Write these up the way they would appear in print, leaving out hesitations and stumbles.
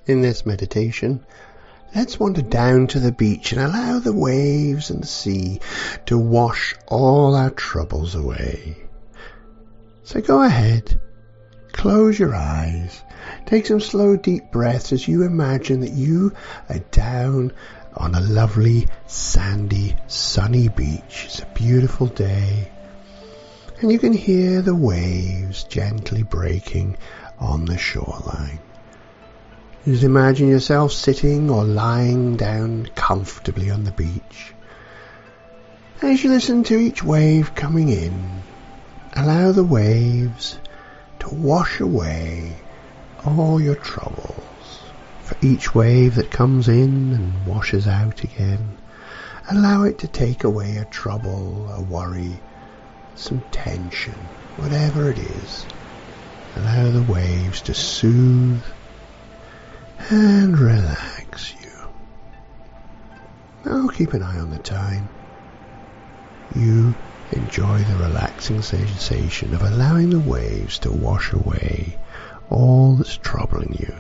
In this meditation, let's wander down to the beach and allow the waves and the sea to wash all our troubles away. So go ahead, close your eyes, take some slow deep breaths as you imagine that you are down on a lovely sandy sunny beach. It's a beautiful day and you can hear the waves gently breaking on the shoreline. Just imagine yourself sitting or lying down comfortably on the beach. As you listen to each wave coming in, allow the waves to wash away all your troubles. For each wave that comes in and washes out again, allow it to take away a trouble, a worry, some tension, whatever it is. Allow the waves to soothe and relax you. Now keep an eye on the time. You enjoy the relaxing sensation of allowing the waves to wash away all that's troubling you.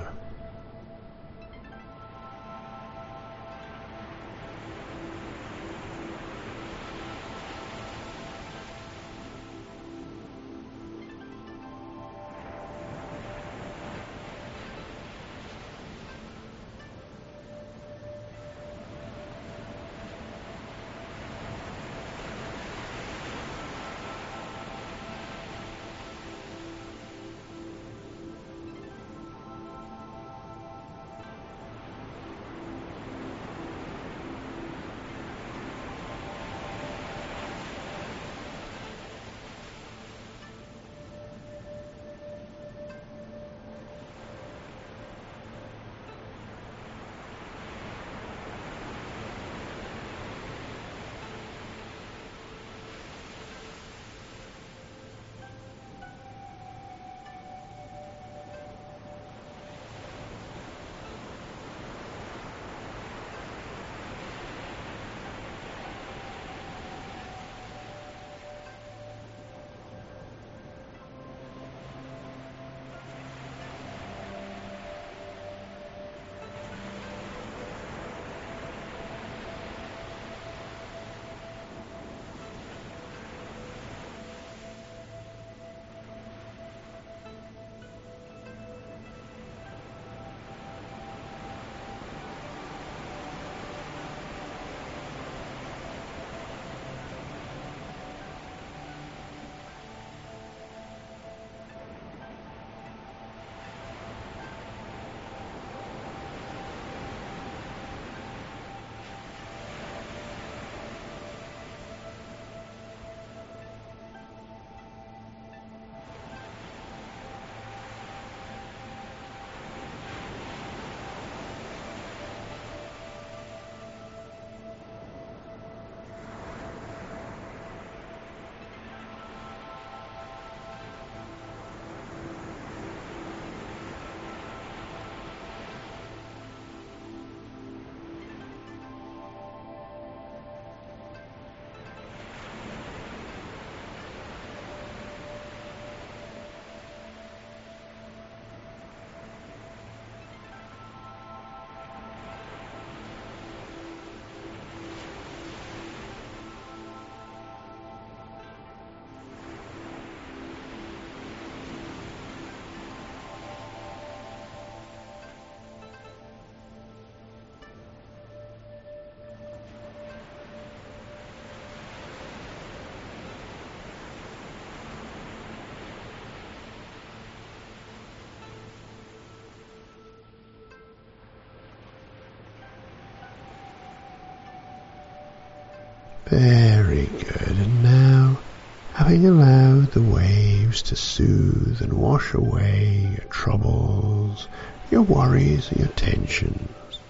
Very good. And now, having allowed the waves to soothe and wash away your troubles, your worries and your tensions,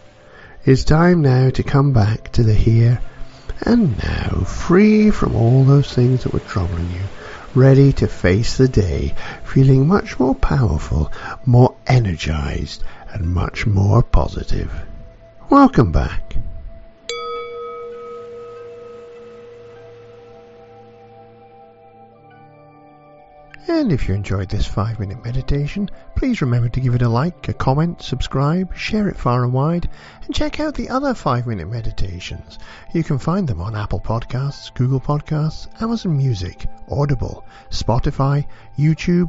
it's time now to come back to the here and now, free from all those things that were troubling you, ready to face the day, feeling much more powerful, more energized, and much more positive. Welcome back. And if you enjoyed this 5-minute meditation, please remember to give it a like, a comment, subscribe, share it far and wide, and check out the other 5-minute meditations. You can find them on Apple Podcasts, Google Podcasts, Amazon Music, Audible, Spotify, YouTube,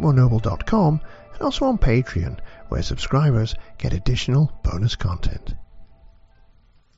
KeithMakeMoreNoble.com, and also on Patreon, where subscribers get additional bonus content.